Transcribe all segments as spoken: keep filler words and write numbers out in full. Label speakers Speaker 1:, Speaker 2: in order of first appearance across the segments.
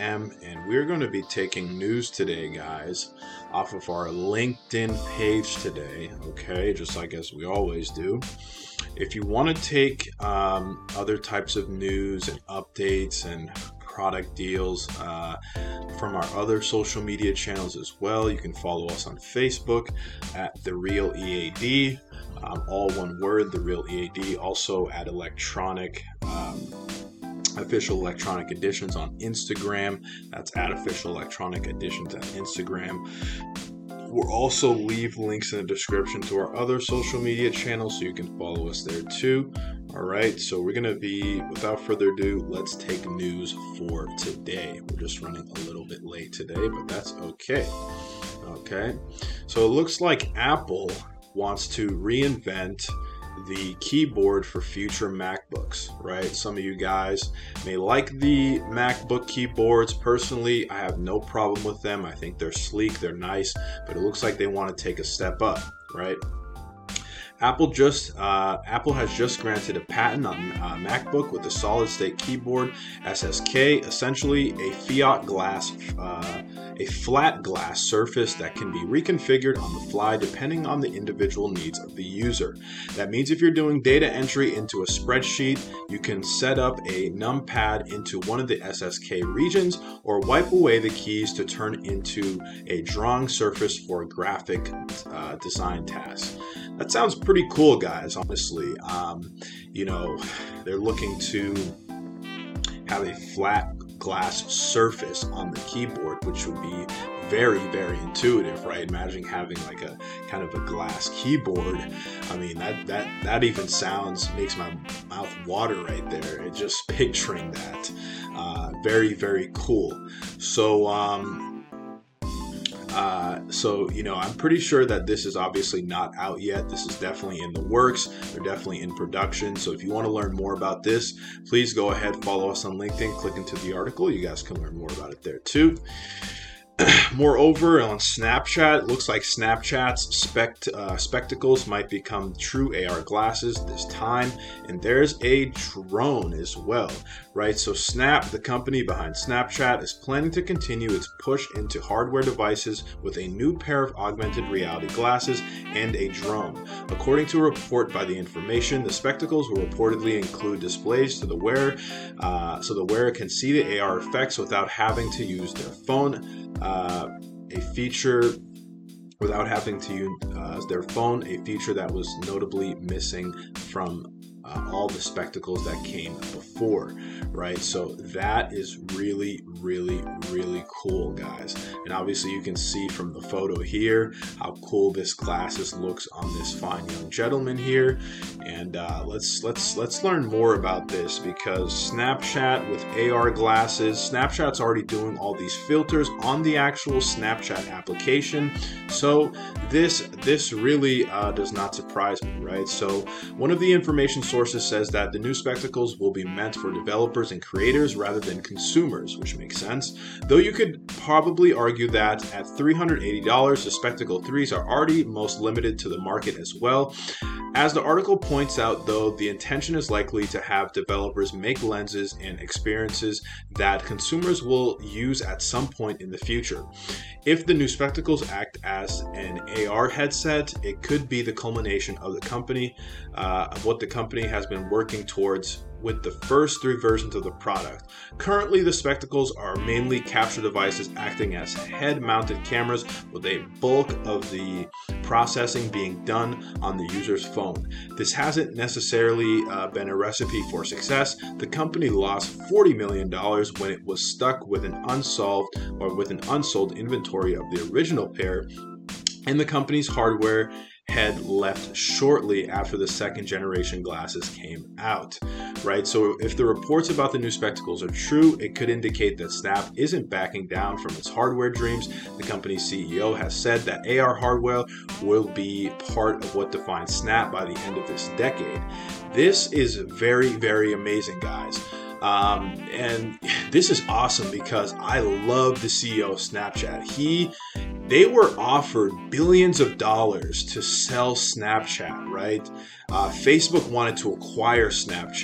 Speaker 1: M, and we're going to be taking news today, guys, off of our LinkedIn page today, okay, just like as we always do. If you want to take um, other types of news and updates and product deals uh, from our other social media channels as well, you can follow us on Facebook at The Real E A D, um, all one word, The Real E A D, also at Electronic um, Official Electronic Editions on Instagram. That's at Official Electronic Editions at Instagram. We'll also leave links in the description to our other social media channels so you can follow us there too. All right, so we're going to be, without further ado, let's take news for today. We're just running a little bit late today, but that's okay. Okay, so it looks like Apple wants to reinvent the keyboard for future MacBooks, right? Some of you guys may like the MacBook keyboards. Personally, I have no problem with them. I think they're sleek, they're nice, but it looks like they want to take a step up, right? Apple just uh, Apple has just granted a patent on uh, MacBook with a solid-state keyboard S S K, essentially a fiat glass, uh, a flat glass surface that can be reconfigured on the fly depending on the individual needs of the user. That means if you're doing data entry into a spreadsheet, you can set up a numpad into one of the S S K regions or wipe away the keys to turn into a drawing surface for a graphic uh, design task. That sounds pretty cool, guys, honestly. Um, you know, they're looking to have a flat glass surface on the keyboard, which would be very, very intuitive, right? Imagine having like a kind of a glass keyboard. I mean, that that that even sounds, makes my mouth water right there. It just picturing that. Uh, very, very cool. So, um, Uh, so, you know, I'm pretty sure that this is obviously not out yet. This is definitely in the works. They're definitely in production. So if you want to learn more about this, please go ahead, follow us on LinkedIn, click into the article. You guys can learn more about it there too. Moreover, on Snapchat, it looks like Snapchat's spect, uh, spectacles might become true A R glasses this time, and there's a drone as well, right? So Snap, the company behind Snapchat, is planning to continue its push into hardware devices with a new pair of augmented reality glasses and a drone. According to a report by The Information, the spectacles will reportedly include displays to the wearer, uh, so the wearer can see the A R effects without having to use their phone. Uh, a feature without having to use uh, their phone, a feature that was notably missing from uh, all the spectacles that came before, right? So that is really, really, really cool, guys. And obviously you can see from the photo here how cool this glasses looks on this fine young gentleman here. And uh, let's let's let's learn more about this, because Snapchat with A R glasses, Snapchat's already doing all these filters on the actual Snapchat application. So this this really uh, does not surprise me, right? So one of the information sources says that the new spectacles will be meant for developers and creators rather than consumers, which makes sense. Though you could probably argue that at three hundred eighty dollars, the Spectacle threes are already most limited to the market as well. As the article points out, though, the intention is likely to have developers make lenses and experiences that consumers will use at some point in the future. If the new spectacles act as an A R headset, it could be the culmination of the company, uh, of what the company has been working towards with the first three versions of the product. Currently, the spectacles are mainly capture devices acting as head-mounted cameras, with a bulk of the processing being done on the user's phone. This hasn't necessarily uh, been a recipe for success. The company lost forty million dollars when it was stuck with an unsolved or with an unsold inventory of the original pair, and the company's hardware had left shortly after the second generation glasses came out, right? So if the reports about the new spectacles are true, it could indicate that Snap isn't backing down from its hardware dreams. The company's C E O has said that A R hardware will be part of what defines Snap by the end of this decade. This is very, very amazing, guys. Um, and this is awesome because I love the C E O of Snapchat. He They were offered billions of dollars to sell Snapchat, right? Uh, Facebook wanted to acquire Snapchat.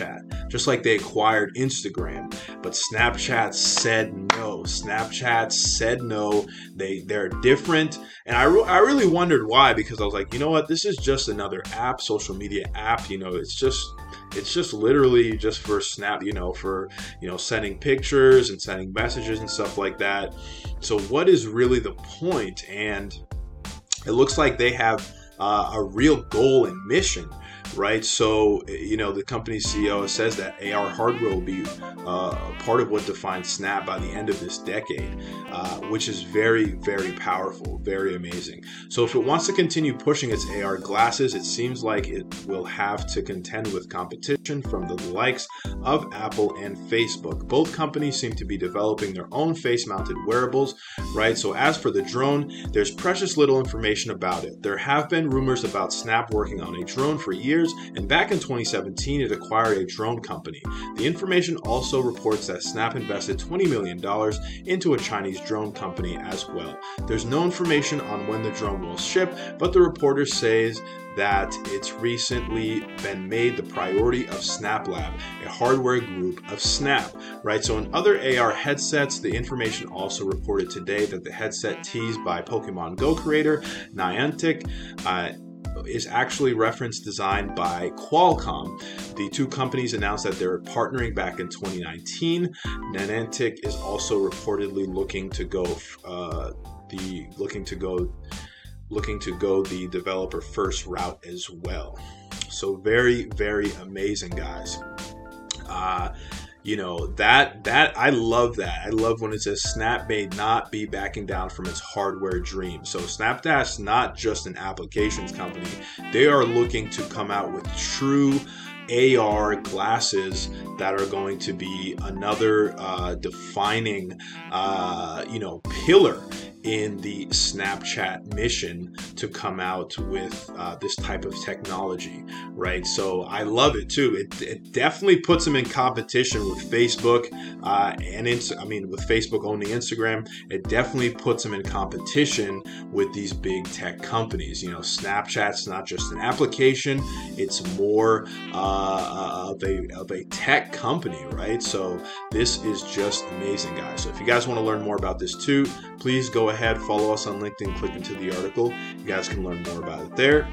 Speaker 1: just like they acquired Instagram. But Snapchat said no. Snapchat said no. They, they're different. And I, re- I really wondered why, because I was like, you know what? This is just another app, social media app. You know, it's just... It's just literally just for Snap, you know, for, you know, sending pictures and sending messages and stuff like that. So what is really the point? And it looks like they have uh, a real goal and mission, right? So, you know, the company's C E O says that A R hardware will be uh, part of what defines Snap by the end of this decade, uh, which is very, very powerful, very amazing. So if it wants to continue pushing its A R glasses, it seems like it will have to contend with competition from the likes of Apple and Facebook. Both companies seem to be developing their own face-mounted wearables, right? So as for the drone, there's precious little information about it. There have been rumors about Snap working on a drone for years, and back in twenty seventeen, it acquired a drone company. The information also reports that Snap invested twenty million dollars into a Chinese drone company as well. There's no information on when the drone will ship, but the reporter says that it's recently been made the priority of SnapLab, a hardware group of Snap, right? So in other A R headsets, the information also reported today that the headset teased by Pokemon Go creator Niantic uh, is actually reference designed by Qualcomm. The two companies announced that they're partnering back in twenty nineteen. Niantic is also reportedly looking to go uh, the looking to go looking to go the developer first route as well. So very, very amazing, guys. Uh, You know, that, that, I love that. I love when it says Snap may not be backing down from its hardware dream. So Snapdash, not just an applications company. They are looking to come out with true A R glasses that are going to be another uh, defining, uh, you know, pillar in the Snapchat mission to come out with uh, this type of technology, right? So I love it too. It, it definitely puts them in competition with Facebook, uh, and it's, I mean, with Facebook owning Instagram, it definitely puts them in competition with these big tech companies. You know, Snapchat's not just an application; it's more uh, of a of a tech company, right? So this is just amazing, guys. So if you guys want to learn more about this too, please go ahead, follow us on LinkedIn, click into the article. You guys can learn more about it there.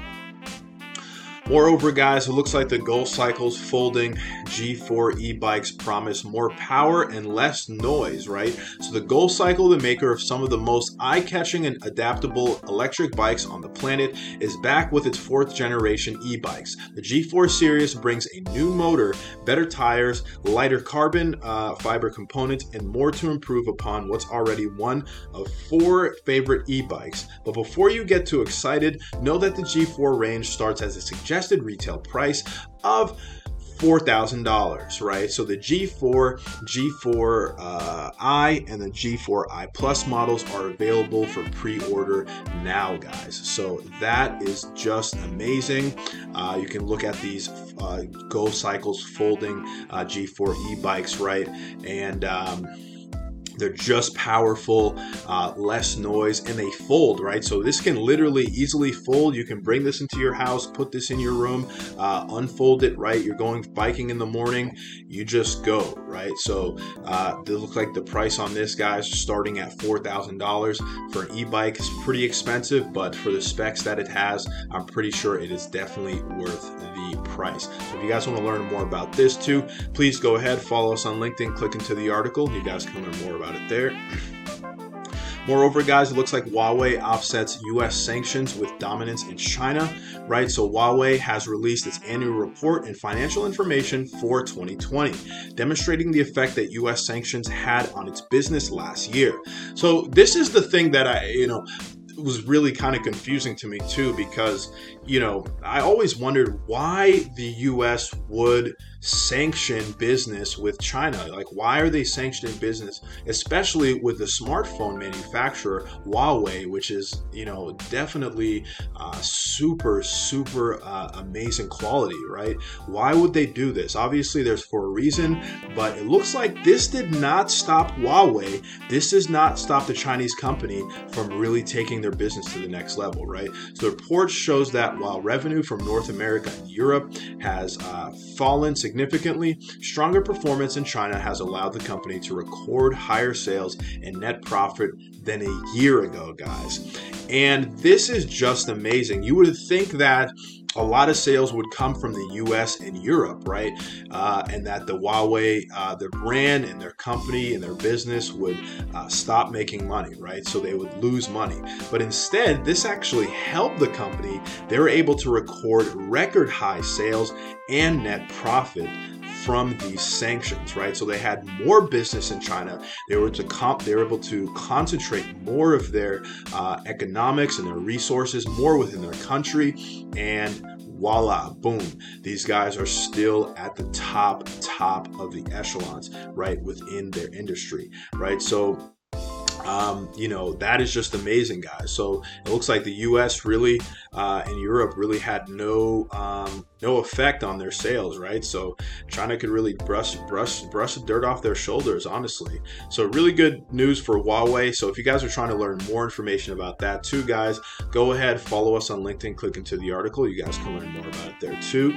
Speaker 1: Moreover, guys, it looks like the Goal Cycle's folding G four e-bikes promise more power and less noise, right? So the Goal Cycle, the maker of some of the most eye-catching and adaptable electric bikes on the planet, is back with its fourth generation e-bikes. The G four series brings a new motor, better tires, lighter carbon uh, fiber components, and more to improve upon what's already one of four favorite e-bikes. But before you get too excited, know that the G four range starts as a suggested retail price of four thousand dollars, right? So the G four, G four uh, i, and the G four i Plus models are available for pre-order now, guys. So that is just amazing. Uh, you can look at these uh, Go Cycles folding uh, G four e-bikes, right? And um, they're just powerful, uh, less noise, and they fold, right? So this can literally easily fold. You can bring this into your house, put this in your room, uh, unfold it, right? You're going biking in the morning, you just go, right? So uh, it looks like the price on this, guys, starting at four thousand dollars for an e-bike is pretty expensive, but for the specs that it has, I'm pretty sure it is definitely worth the price. So if you guys want to learn more about this too, please go ahead, follow us on LinkedIn, click into the article. You guys can learn more about it there. Moreover, guys, it looks like Huawei offsets U S sanctions with dominance in China, right? So Huawei has released its annual report and financial information for twenty twenty, demonstrating the effect that U S sanctions had on its business last year. So this is the thing that I, you know, was really kind of confusing to me too, because, you know, I always wondered why the U S would sanction business with China. Like, why are they sanctioning business, especially with the smartphone manufacturer Huawei, which is, you know, definitely uh, super, super uh, amazing quality, right? Why would they do this? Obviously, there's for a reason, but it looks like this did not stop Huawei. This does not stop the Chinese company from really taking their business to the next level, right? So the report shows that while revenue from North America and Europe has uh, fallen significantly significantly, stronger performance in China has allowed the company to record higher sales and net profit than a year ago, guys. And this is just amazing. You would think that a lot of sales would come from the U S and Europe, right? Uh, and that the Huawei, uh, their brand and their company and their business would uh, stop making money, right? So they would lose money. But instead, this actually helped the company. They were able to record record high sales and net profit from these sanctions, right? So they had more business in China. They were to comp, they were able to concentrate more of their uh, economics and their resources more within their country, and voila, boom, these guys are still at the top, top of the echelons, right, within their industry, right? So Um, you know, that is just amazing, guys. So it looks like the U S really uh, and Europe really had no um, no effect on their sales, right? So China could really brush brush brush the dirt off their shoulders, honestly. So really good news for Huawei. So if you guys are trying to learn more information about that too, guys, go ahead, follow us on LinkedIn, click into the article. You guys can learn more about it there too.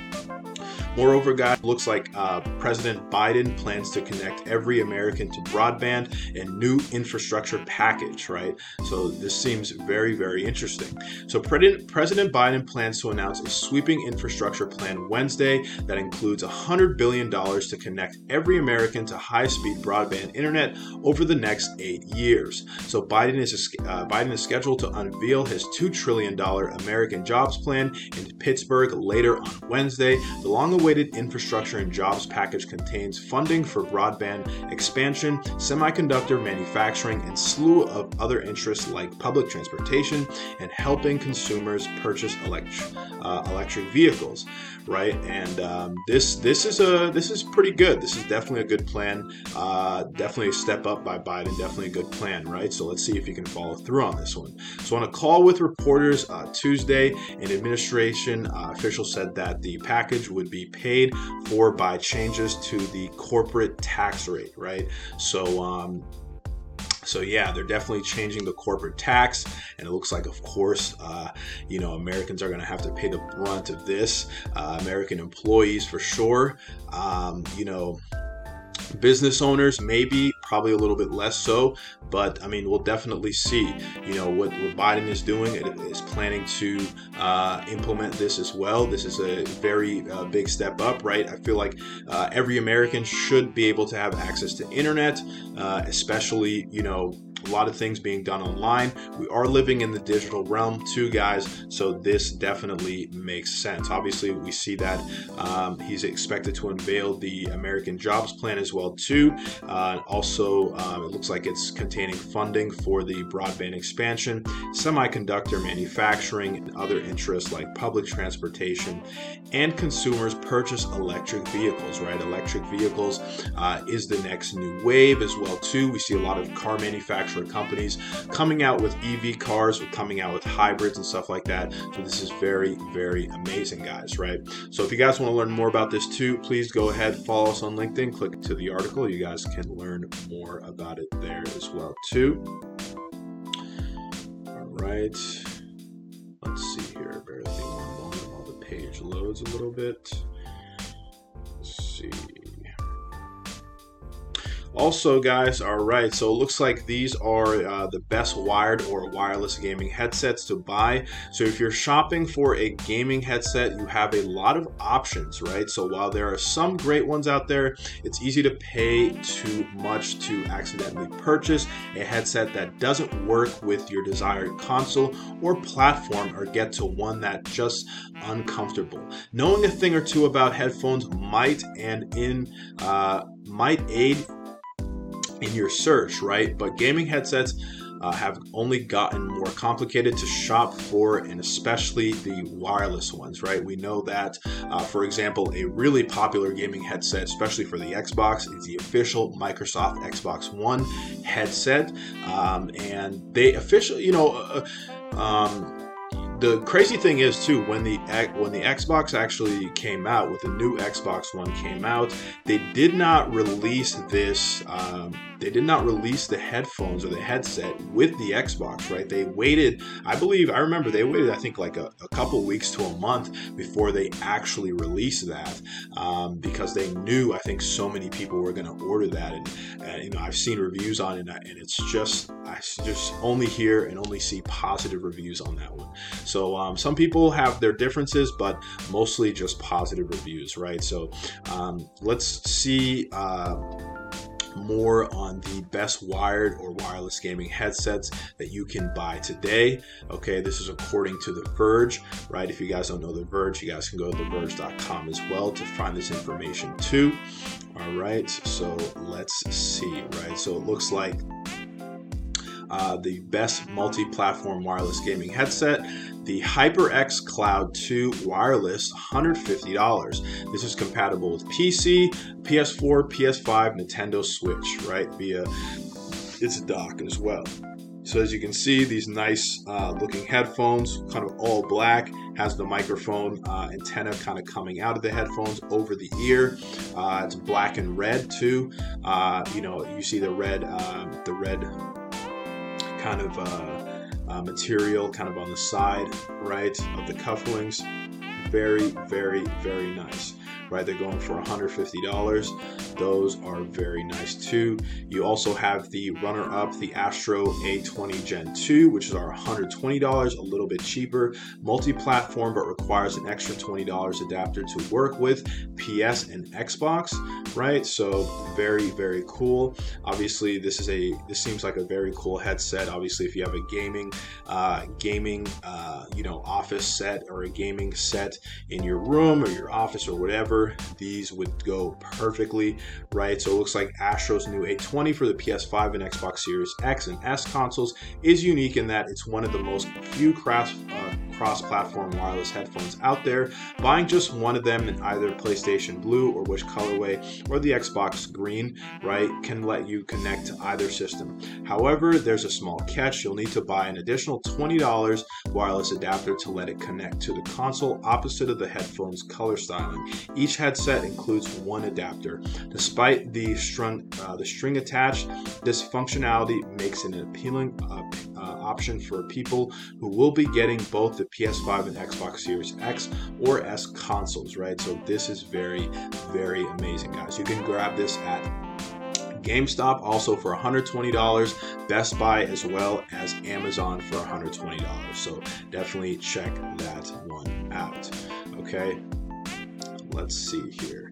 Speaker 1: Moreover, guys, looks like uh, President Biden plans to connect every American to broadband and new infrastructure package, right? So this seems very, very interesting. So President, President Biden plans to announce a sweeping infrastructure plan Wednesday that includes one hundred billion dollars to connect every American to high-speed broadband internet over the next eight years. So Biden is, uh, Biden is scheduled to unveil his two trillion dollars American Jobs Plan in Pittsburgh later on Wednesday. The long awaited infrastructure and jobs package contains funding for broadband expansion, semiconductor manufacturing, and slew of other interests like public transportation and helping consumers purchase electric uh, electric vehicles, right? And um, this this is a this is pretty good. This is definitely a good plan. Uh, definitely a step up by Biden. Definitely a good plan, right? So let's see if he can follow through on this one. So on a call with reporters uh, Tuesday, an administration uh, official said that the package would be paid for by changes to the corporate tax rate, right? So, um, so yeah, they're definitely changing the corporate tax, and it looks like, of course, uh, you know, Americans are going to have to pay the brunt of this. Uh, American employees, for sure. Um, you know. Business owners, maybe, probably a little bit less so, but I mean, we'll definitely see, you know, what, what Biden is doing. It is planning to uh, implement this as well. This is a very uh, big step up, right? I feel like uh, every American should be able to have access to internet, uh, especially, you know, a lot of things being done online. We are living in the digital realm too, guys, so this definitely makes sense. Obviously, we see that um, he's expected to unveil the American Jobs Plan as well too. Uh, also, um, it looks like it's containing funding for the broadband expansion, semiconductor manufacturing, and other interests like public transportation, and consumers purchase electric vehicles, right? Electric vehicles uh, is the next new wave as well too. We see a lot of car manufacturers companies coming out with E V cars, or coming out with hybrids and stuff like that. So this is very, very amazing, guys, right? So if you guys want to learn more about this too, please go ahead, follow us on LinkedIn, click to the article. You guys can learn more about it there as well too. All right. Let's see here. Bear with me one moment while the page loads a little bit. Let's see. Also, guys, all right, so it looks like these are uh, the best wired or wireless gaming headsets to buy. So if you're shopping for a gaming headset, you have a lot of options, right? So while there are some great ones out there, it's easy to pay too much to accidentally purchase a headset that doesn't work with your desired console or platform, or get to one that's just uncomfortable. Knowing a thing or two about headphones might and in uh, might aid in your search, right? But gaming headsets uh, have only gotten more complicated to shop for, and especially the wireless ones, right? We know that, uh, for example, a really popular gaming headset, especially for the Xbox, is the official Microsoft Xbox One headset, um, and they officially, you know, uh, um, the crazy thing is too, when the when the Xbox actually came out, with the new Xbox One came out, they did not release this um, they did not release the headphones or the headset with the Xbox, right? They waited, I believe, I remember they waited, I think like a, a couple weeks to a month before they actually released that, um, because they knew, I think so many people were going to order that. And, and, you know, I've seen reviews on it, and it's just, I just only hear and only see positive reviews on that one. So um, some people have their differences, but mostly just positive reviews, right? So um, let's see uh, more on the best wired or wireless gaming headsets that you can buy today. Okay, this is according to The Verge, right? If you guys don't know The Verge, you guys can go to the verge dot com as well to find this information too. All right, so let's see, right? So it looks like Uh, the best multi-platform wireless gaming headset, the HyperX Cloud two wireless, one hundred fifty dollars. This is compatible with P C, P S four, P S five, Nintendo Switch, right? Via its dock as well. So as you can see, these nice uh, looking headphones, kind of all black, has the microphone uh, antenna kind of coming out of the headphones over the ear. Uh, it's black and red too. Uh, you know, you see the red, uh, the red kind of uh, uh, material kind of on the side, right, of the cufflinks. Very, very, very nice, right? They're going for one hundred fifty dollars. Those are very nice too. You also have the runner-up, the Astro A twenty Gen two, which is our one hundred twenty dollars, a little bit cheaper. Multi-platform, but requires an extra twenty dollars adapter to work with P S and Xbox, right? So very, very cool. Obviously, this is a this seems like a very cool headset. Obviously, if you have a gaming, uh, gaming, uh, you know, office set or a gaming set in your room or your office or whatever, these would go perfectly, right? So it looks like Astro's new A twenty for the P S five and Xbox Series X and S consoles is unique in that it's one of the most few cross uh, cross-platform wireless headphones out there. Buying just one of them in either PlayStation Blue or which colorway or the Xbox Green, right, can let you connect to either system. However, there's a small catch. You'll need to buy an additional twenty dollars wireless adapter to let it connect to the console opposite of the headphones color styling. Each headset includes one adapter. Despite the string, uh, the string attached, this functionality makes it an appealing uh, uh, option for people who will be getting both the P S five and Xbox Series X or S consoles, right? So this is very, very amazing, guys. You can grab this at GameStop also for one hundred twenty dollars, Best Buy as well as Amazon for one hundred twenty dollars. So definitely check that one out. Okay, let's see here.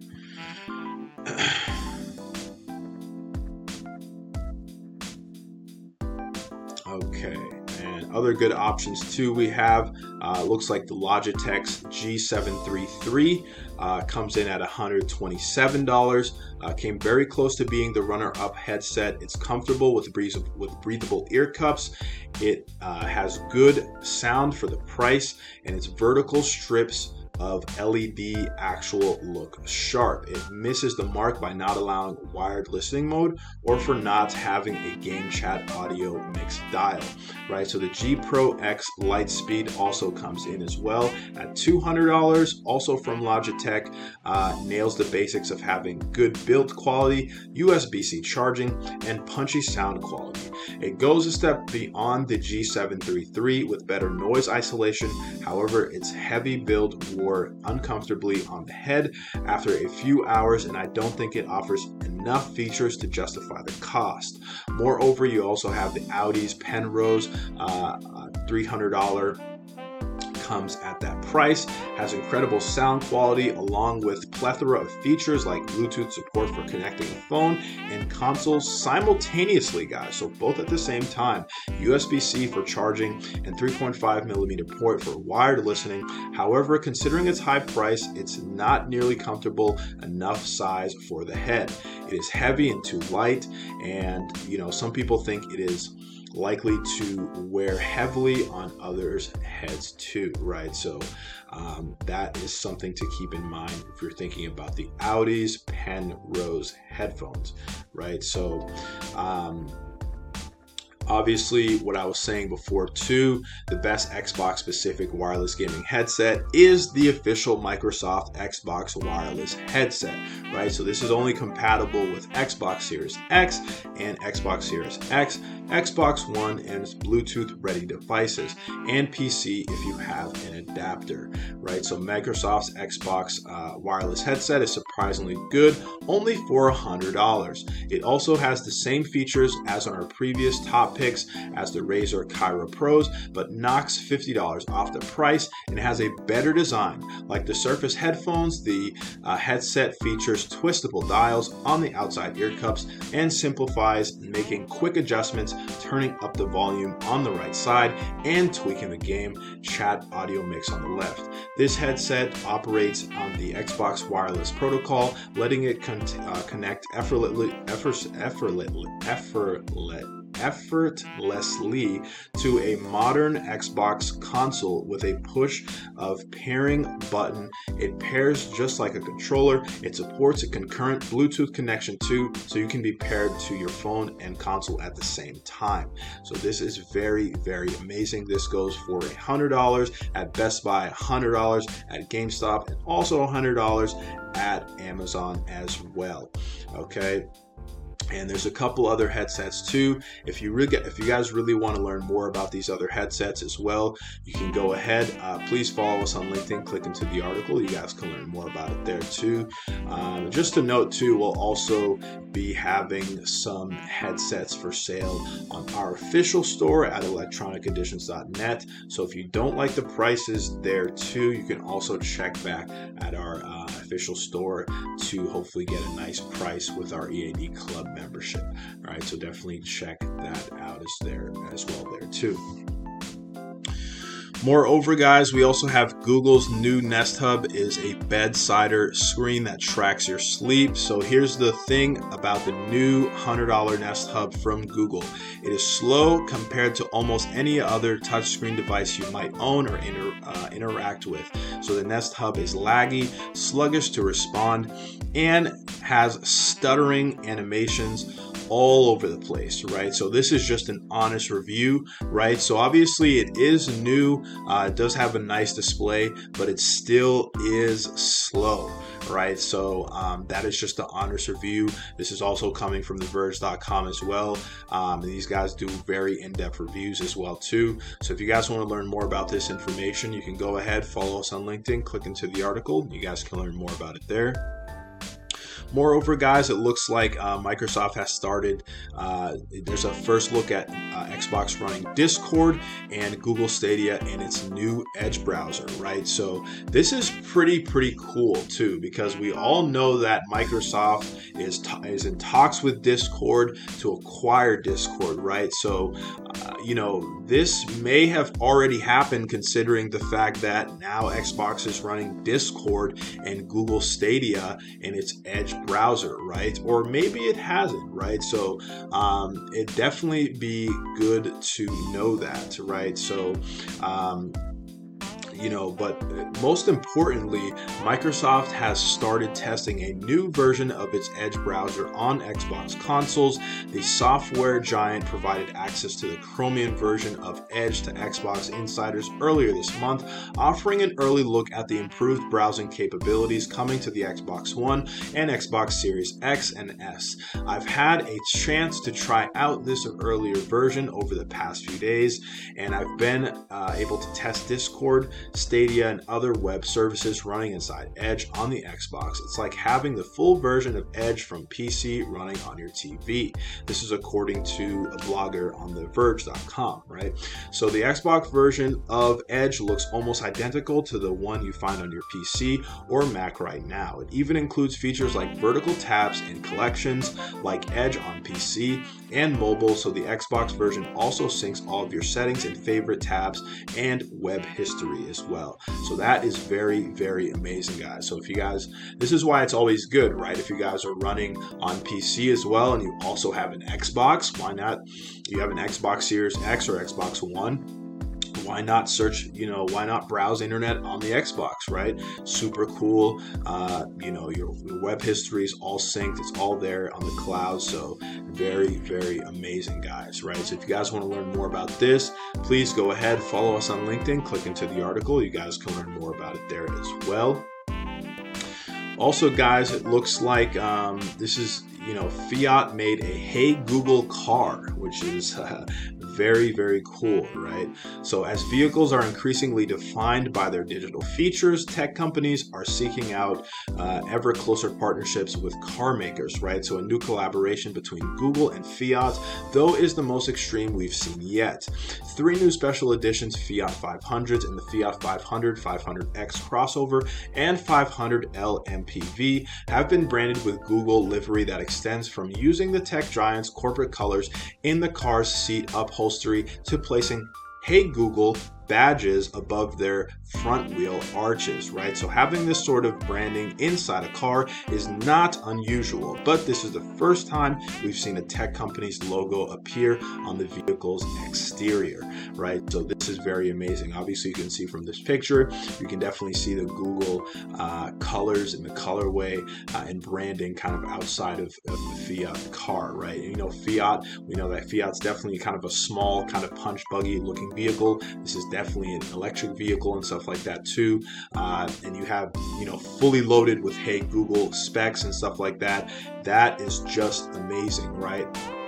Speaker 1: Okay, and other good options too we have, uh, looks like the Logitech G seven thirty-three uh, comes in at one hundred twenty-seven dollars, uh, came very close to being the runner-up headset. It's comfortable with, breathable, with breathable ear cups. It uh, has good sound for the price, and its vertical strips of L E D actual look sharp. It misses the mark by not allowing wired listening mode or for not having a game chat audio mix dial, right? So the G Pro X Lightspeed also comes in as well at two hundred dollars, also from Logitech. Uh, nails the basics of having good build quality, U S B C charging, and punchy sound quality. It goes a step beyond the G seven thirty-three with better noise isolation. However, its heavy build wore uncomfortably on the head after a few hours, and I don't think it offers enough features to justify the cost. Moreover, you also have the Audi's Penrose uh, uh, three hundred dollars comes at that price, has incredible sound quality along with plethora of features like Bluetooth support for connecting a phone and consoles simultaneously, guys, so both at the same time, U S B C for charging and three point five millimeter port for wired listening. However, considering its high price, it's not nearly comfortable enough size for the head. It is heavy and too light, and you know, some people think it is likely to wear heavily on others' heads too, right? So um, that is something to keep in mind if you're thinking about the Audi's Penrose headphones, right? So um, Obviously, what I was saying before too, the best Xbox specific wireless gaming headset is the official Microsoft Xbox wireless headset, right? So this is only compatible with Xbox Series X and Xbox Series X, Xbox One, and Bluetooth ready devices, and P C if you have an adapter, right? So Microsoft's Xbox uh, wireless headset is surprisingly good, only for one hundred dollars. It also has the same features as on our previous top picks as the Razer Kyra Pros, but knocks fifty dollars off the price and has a better design. Like the Surface headphones, the uh, headset features twistable dials on the outside ear cups and simplifies making quick adjustments, turning up the volume on the right side and tweaking the game chat audio mix on the left. This headset operates on the Xbox wireless protocol, letting it con- uh, connect effortlessly, effort, effortlessly, effortlessly, effortlessly to a modern Xbox console with a push of pairing button. It pairs just like a controller. It supports a concurrent Bluetooth connection too, so you can be paired to your phone and console at the same time. So this is very, very amazing. This goes for one hundred dollars at Best Buy, one hundred dollars at GameStop, and also one hundred dollars at Amazon as well. Okay. And there's a couple other headsets too. If you really, if you guys really want to learn more about these other headsets as well, you can go ahead. Uh, please follow us on LinkedIn. Click into the article. You guys can learn more about it there too. Um, just to note too, we'll also be having some headsets for sale on our official store at electronic editions dot net. So if you don't like the prices there too, you can also check back at our uh, official store to hopefully get a nice price with our E A D Club membership. All right, so definitely check that out as there as well there too. Moreover, guys, we also have Google's new Nest Hub is a bedsider screen that tracks your sleep. So here's the thing about the new one hundred dollars Nest Hub from Google. It is slow compared to almost any other touchscreen device you might own or inter, uh, interact with. So the Nest Hub is laggy, sluggish to respond, and has stuttering animations all over the place, right? So this is just an honest review, right? So obviously it is new, uh, it does have a nice display, but it still is slow, right? So um, that is just an honest review. This is also coming from the verge dot com as well. Um, these guys do very in-depth reviews as well too. So if you guys want to learn more about this information, you can go ahead, follow us on LinkedIn, click into the article. You guys can learn more about it there. Moreover, guys, it looks like uh, Microsoft has started, uh, there's a first look at uh, Xbox running Discord and Google Stadia in its new Edge browser, right? So this is pretty, pretty cool too, because we all know that Microsoft is, t- is in talks with Discord to acquire Discord, right? So, uh, you know, this may have already happened considering the fact that now Xbox is running Discord and Google Stadia in its Edge browser, right? Or maybe it hasn't, right? So um, it definitely be good to know that, right? So um, you know, but most importantly, Microsoft has started testing a new version of its Edge browser on Xbox consoles. The software giant provided access to the Chromium version of Edge to Xbox insiders earlier this month, offering an early look at the improved browsing capabilities coming to the Xbox One and Xbox Series X and S. I've had a chance to try out this earlier version over the past few days, and I've been uh, able to test Discord, Stadia, and other web services running inside Edge on the Xbox. It's like having the full version of Edge from P C running on your T V. This is according to a blogger on the verge dot com, right? So the Xbox version of Edge looks almost identical to the one you find on your P C or Mac right now. It even includes features like vertical tabs and collections like Edge on P C and mobile, so the Xbox version also syncs all of your settings and favorite tabs and web history as well. So that is very, very amazing, guys. So if you guys, this is why it's always good, right? If you guys are running on P C as well and you also have an Xbox, why not? You have an Xbox Series X or Xbox One. why not search, you know, why not browse internet on the Xbox, right? Super cool. Uh, you know, your, your web history is all synced. It's all there on the cloud. So very, very amazing, guys, right? So if you guys want to learn more about this, please go ahead, follow us on LinkedIn, click into the article. You guys can learn more about it there as well. Also, guys, it looks like um, this is, you know, Fiat made a Hey Google car, which is uh, very, very cool, right? So as vehicles are increasingly defined by their digital features, tech companies are seeking out uh, ever closer partnerships with car makers, right? So a new collaboration between Google and Fiat, though, is the most extreme we've seen yet. Three new special editions, Fiat five hundreds and the Fiat five hundred, five hundred X crossover, and five hundred L M P V, have been branded with Google livery that extends from using the tech giant's corporate colors in the car's seat upholstery to placing Hey Google badges above their front wheel arches, right? So having this sort of branding inside a car is not unusual, but this is the first time we've seen a tech company's logo appear on the vehicle's exterior, right? So this is very amazing. Obviously, you can see from this picture, you can definitely see the Google uh, colors and the colorway uh, and branding kind of outside of, of the Fiat car, right? And, you know, Fiat, we know that Fiat's definitely kind of a small, kind of punch buggy looking vehicle. This is definitely definitely an electric vehicle and stuff like that too. Uh, and you have, you know, fully loaded with Hey Google specs and stuff like that. That is just amazing, right?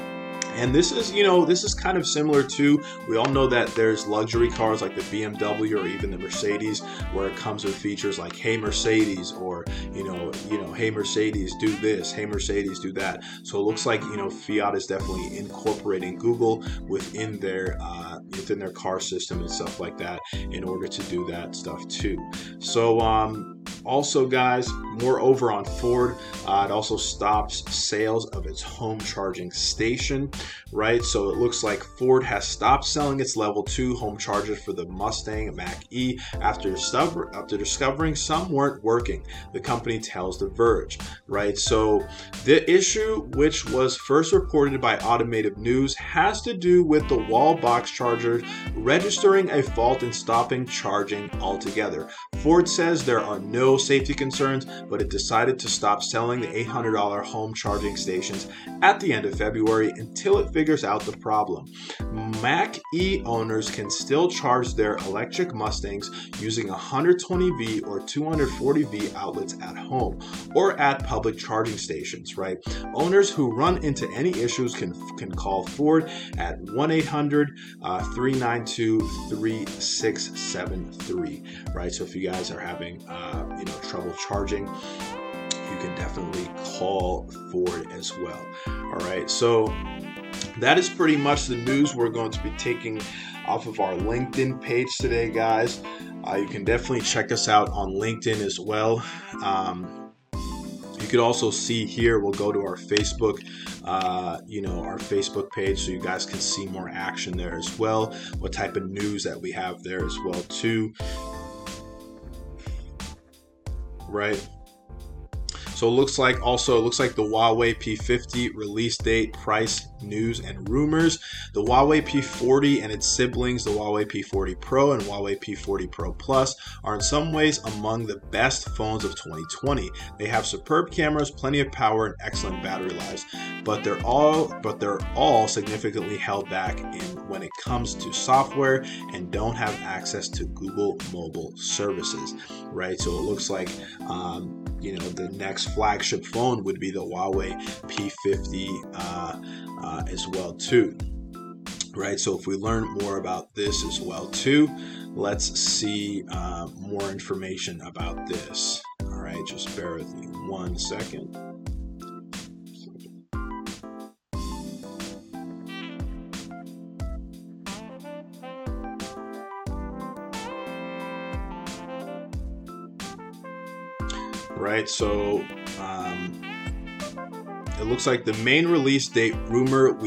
Speaker 1: And this is, you know, this is kind of similar to, we all know that there's luxury cars like the B M W or even the Mercedes, where it comes with features like, hey Mercedes, or, you know, you know, hey Mercedes, do this, hey Mercedes, do that. So it looks like, you know, Fiat is definitely incorporating Google within their, uh, within their car system and stuff like that in order to do that stuff too. So, um, also, guys, moreover on Ford, uh, it also stops sales of its home charging station, right? So it looks like Ford has stopped selling its level two home chargers for the Mustang Mach-E after, discover- after discovering some weren't working, the company tells The Verge, right? So the issue, which was first reported by Automotive News, has to do with the wall box charger registering a fault and stopping charging altogether. Ford says there are no safety concerns, but it decided to stop selling the eight hundred dollars home charging stations at the end of February until it figures out the problem. Mach-E owners can still charge their electric Mustangs using one hundred twenty volt or two hundred forty volt outlets at home or at public charging stations, right? Owners who run into any issues can can call Ford at one eight hundred, three nine two, three six seven three, right? So if you guys are having uh, you know, trouble charging, you can definitely call Ford as well. All right, so that is pretty much the news we're going to be taking off of our LinkedIn page today, guys. Uh, you can definitely check us out on LinkedIn as well. Um, you could also see here, we'll go to our Facebook, uh, you know, our Facebook page, so you guys can see more action there as well, what type of news that we have there as well too. Right. So it looks like also, it looks like the Huawei P fifty release date, price, news, and rumors. The Huawei P forty and its siblings, the Huawei P forty Pro and Huawei P forty Pro Plus, are in some ways among the best phones of twenty twenty. They have superb cameras, plenty of power, and excellent battery lives, but they're all but they're all significantly held back in when it comes to software and don't have access to Google mobile services, right? So it looks like um, you know, the next flagship phone would be the Huawei P fifty uh, uh, as well too, right? So if we learn more about this as well too, let's see uh, more information about this. All right, just bear with me one second. Right, so um, it looks like the main release date rumor we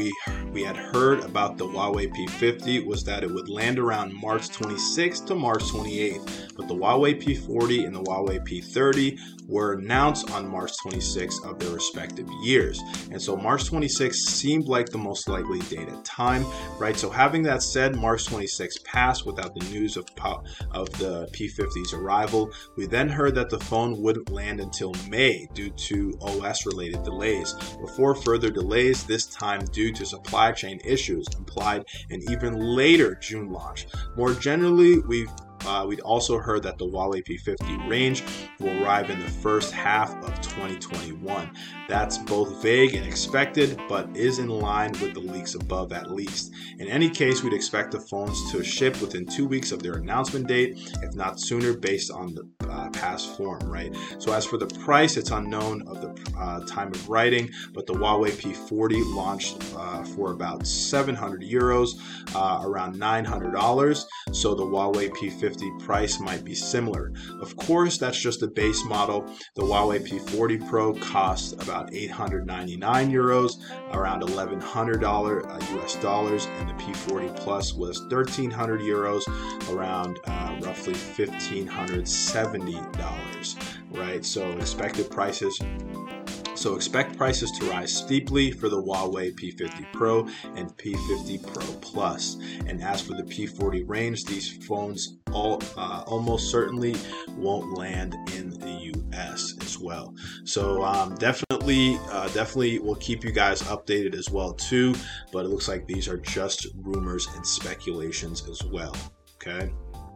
Speaker 1: we had heard about the Huawei P fifty was that it would land around March twenty-sixth to March twenty-eighth, but the Huawei P forty and the Huawei P thirty were announced on March twenty-sixth of their respective years. And so March twenty-sixth seemed like the most likely date at time, right? So having that said, March twenty-sixth passed without the news of, of the P fifty's arrival. We then heard that the phone wouldn't land until May due to O S related delays. Before further delays, this time due to supply chain issues, implied an even later June launch. More generally, we've Uh, we'd also heard that the Huawei P fifty range will arrive in the first half of twenty twenty-one. That's both vague and expected, but is in line with the leaks above at least. In any case, we'd expect the phones to ship within two weeks of their announcement date, if not sooner, based on the uh, past form, right? So as for the price, it's unknown of the uh, time of writing, but the Huawei P forty launched uh, for about seven hundred euros, uh, around nine hundred dollars. So the Huawei P fifty price might be similar. Of course, that's just a base model. The Huawei P forty Pro costs about eight hundred ninety-nine euros, around eleven hundred U S dollars, and the P forty Plus was thirteen hundred euros, around uh, roughly fifteen hundred seventy dollars, right? So expected prices So expect prices to rise steeply for the Huawei P fifty Pro and P fifty Pro Plus. And as for the P forty range, these phones all uh, almost certainly won't land in the U S as well. So um, definitely, uh, definitely we'll keep you guys updated as well too. But it looks like these are just rumors and speculations as well. Okay.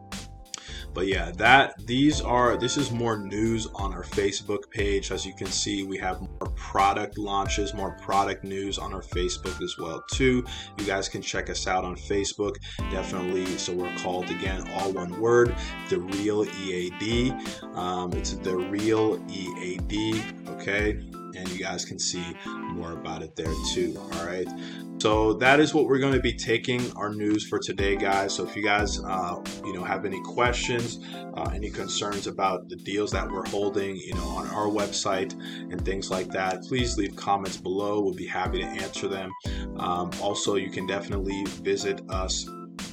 Speaker 1: But yeah, that these are this is more news on our Facebook page. As you can see, we have more product launches, more product news on our Facebook as well too. You guys can check us out on Facebook, definitely. So we're called, again, all one word, The Real E A D. Um, it's The Real E A D, okay? And you guys can see more about it there too. All right. So that is what we're going to be taking our news for today, guys. So if you guys, uh, you know, have any questions, uh, any concerns about the deals that we're holding, you know, on our website and things like that, please leave comments below. We'll be happy to answer them. Um, also, you can definitely visit us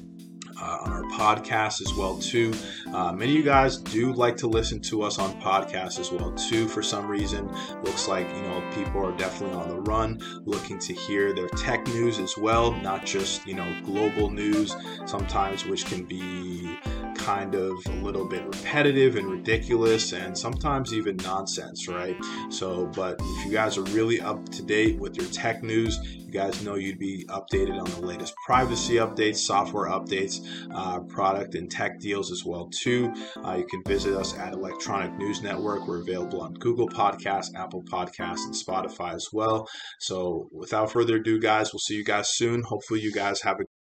Speaker 1: Uh, on our podcast as well too. Uh, many of you guys do like to listen to us on podcasts as well too. For some reason, looks like, you know, people are definitely on the run, looking to hear their tech news as well, not just, you know, global news sometimes, which can be kind of a little bit repetitive and ridiculous and sometimes even nonsense, right? So, but if you guys are really up to date with your tech news, you guys know you'd be updated on the latest privacy updates, software updates, uh, product and tech deals as well too. Uh, you can visit us at Electronic News Network. We're available on Google Podcasts, Apple Podcasts, and Spotify as well. So without further ado, guys, we'll see you guys soon. Hopefully you guys have a